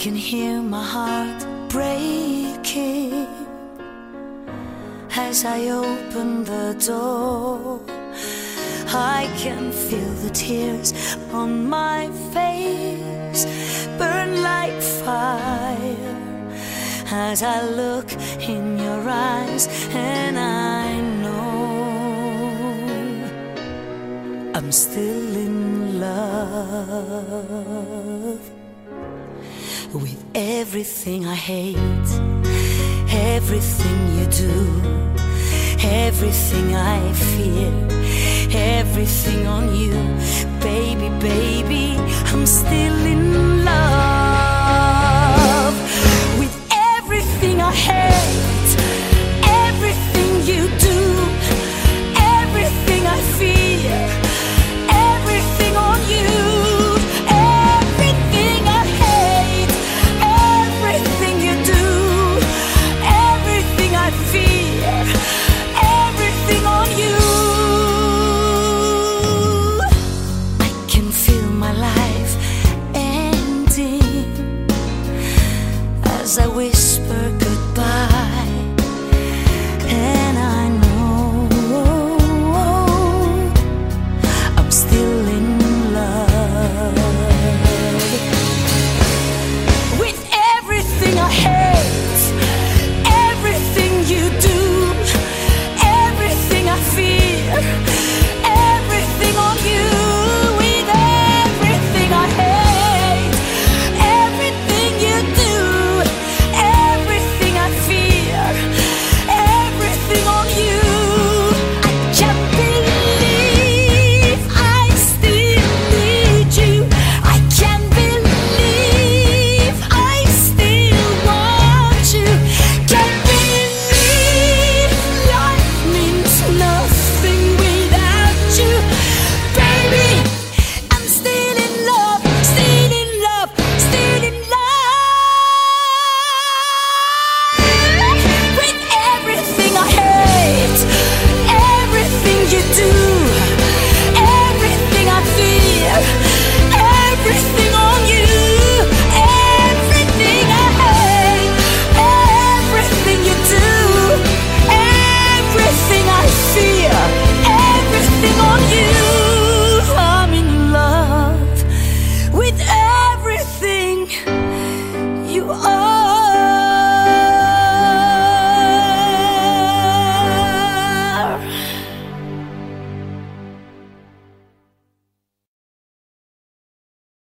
can hear my heart breaking as I open the door. I can feel the tears on my face burn like fire as I look in your eyes, and I know I'm still in love with everything I hate, everything you do, everything I fear, everything on you. Baby, baby, I'm still